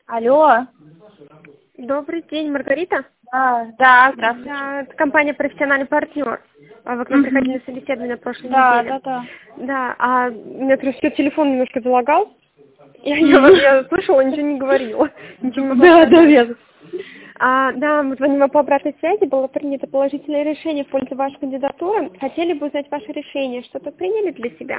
Алло. Добрый день, Маргарита. Да, здравствуйте. Да, это компания «Профессиональный партнер». Вы к нам приходили на собеседование на прошлой неделе. Да. Да, а у меня просто телефон немножко залагал. Я слышала, ничего не говорила. Ничего не могла сказать. Да, мы звоним вам по обратной связи. Было принято положительное решение в пользу вашей кандидатуры. Хотели бы узнать ваше решение. Что-то приняли для себя?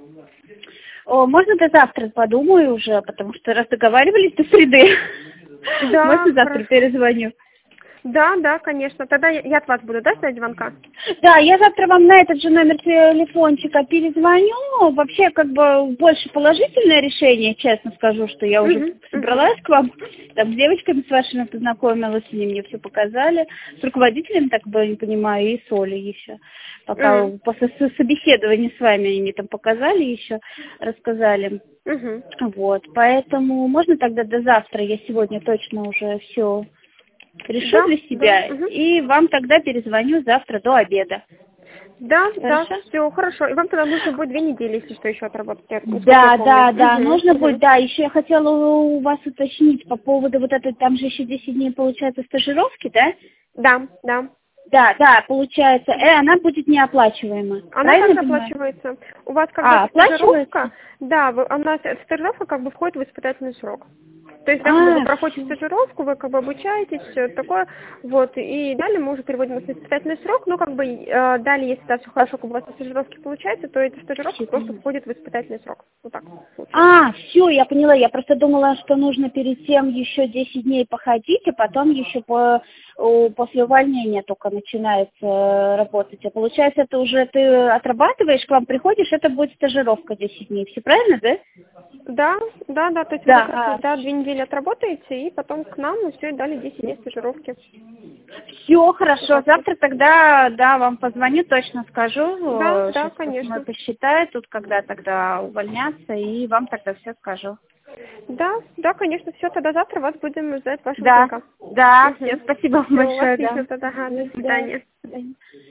Можно до завтра подумаю уже, потому что раз договаривались до среды. Да, можно завтра перезвоню? Да, конечно. Тогда я от вас буду, да, ждать звонка? Да, я завтра вам на этот же номер телефончика перезвоню. Вообще, как бы, больше положительное решение, честно скажу, что я уже собралась к вам. Там с девочками с вашими познакомилась, они мне все показали. С руководителем, так бы, не понимаю, и с Олей еще. Пока после собеседования с вами они мне там показали еще, рассказали. Вот, поэтому можно тогда до завтра, я сегодня точно уже все решу для себя, и вам тогда перезвоню завтра до обеда. Да, все хорошо. И вам тогда нужно будет 2 недели, если что, еще отработать. Да, нужно будет, да. Еще я хотела у вас уточнить по поводу вот этой, там же еще 10 дней получается стажировки, да? Да, получается, она будет неоплачиваемая. Она также оплачивается. У вас как бы стажировка, да, у нас стажировка как бы входит в испытательный срок. То есть, вы проходите стажировку, вы как бы обучаетесь, все такое, вот, и далее мы уже переводим на испытательный срок, но как бы далее, если да, все хорошо, как у вас на стажировке получается, то эта стажировка просто входит в испытательный срок. Вот так. Все, я поняла, я просто думала, что нужно перед тем еще 10 дней походить, а потом еще после увольнения только начинается работать. А получается, это уже ты отрабатываешь, к вам приходишь, это будет стажировка 10 дней, все правильно, да? Да, то есть вы как раз 2 недели отработаете, и потом к нам, и все, и дали 10 дней стажировки. Все, хорошо, завтра тогда, да, вам позвоню, точно скажу. Да, конечно. Посчитаю тут, когда тогда увольняться, и вам тогда все скажу. Да, конечно, все, тогда завтра вас будем ждать вашего звонка. Да, всем спасибо вам большое. Отлично, тогда, до свидания. До свидания.